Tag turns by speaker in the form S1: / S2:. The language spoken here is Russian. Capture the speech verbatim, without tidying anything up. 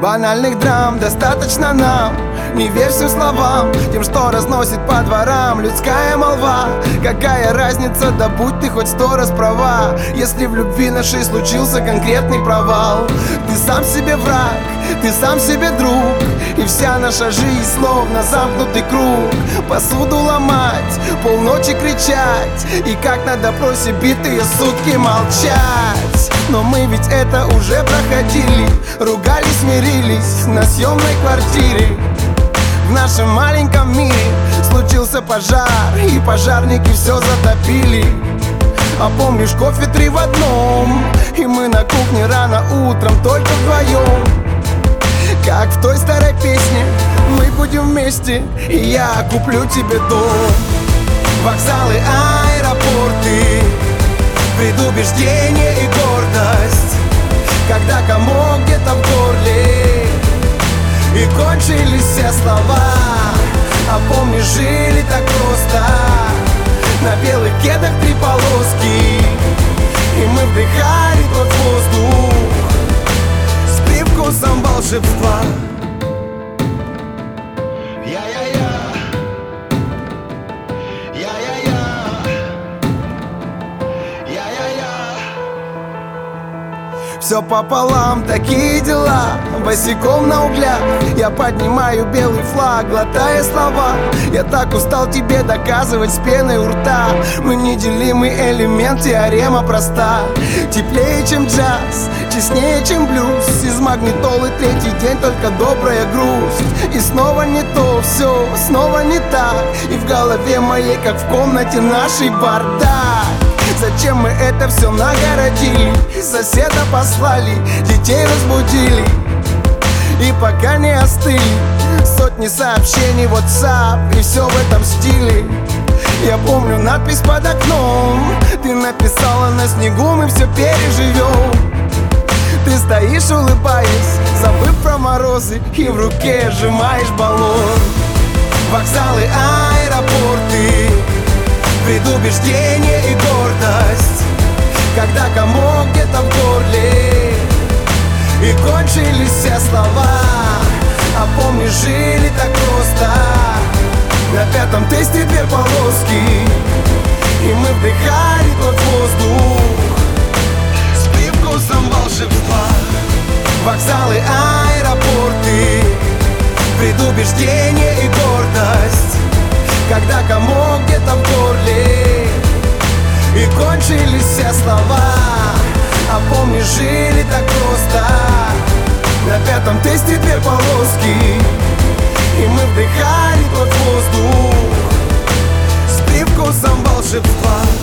S1: Банальных драм достаточно нам. Не верь всем словам, тем, что разносит по дворам людская молва. Какая разница, да будь ты хоть сто раз права, если в любви нашей случился конкретный провал. Ты сам себе враг, ты сам себе друг, и вся наша жизнь словно замкнутый круг. Посуду ломать, полночи кричать, и как на допросе битые сутки молчать. Но мы ведь это уже проходили, ругались, смирились на съемной квартире. В нашем маленьком мире случился пожар, и пожарники все затопили. А помнишь, кофе три в одном, и мы на кухне рано утром только вдвоем. Как в той старой песне, мы будем вместе, и я куплю тебе дом. Вокзалы, аэропорты, предубеждение и гордость, когда комок где-то в горле, и кончились все слова. А помнишь, жили так просто, на белых кедах три полоски, и мы вдыхали тот воздух с привкусом волшебства. Я-я-я, я-я-я, я-я-я. Все пополам, такие дела, босиком на углях я поднимаю белый флаг, глотая слова. Я так устал тебе доказывать с пеной у рта. Мы неделимый элемент, теорема проста. Теплее, чем джаз, честнее, чем блюз. Из магнитолы третий день только добрая грусть. И снова не то, все, снова не так. И в голове моей, как в комнате нашей, бардак. Зачем мы это все нагородили? Соседа послали, детей разбудили, и пока не остыли сотни сообщений в WhatsApp, и все в этом стиле. Я помню надпись под окном, ты написала: на снегу мы все переживем. Ты стоишь, улыбаясь, забыв про морозы, и в руке сжимаешь баллон. Вокзалы, аэропорты, предубеждение и гордость, когда комок где-то в горле, и кончились все слова. А помнишь, жили так просто, на пятом тесте две полоски, и мы вдыхали тот воздух с привкусом волшебства. Вокзалы, аэропорты, предубеждение и гордость, когда комок где-то в горле, и кончились все слова. А помнишь, жили так просто, на пятом тесте две полоски, и мы вдыхали тот воздух с привкусом волшебства.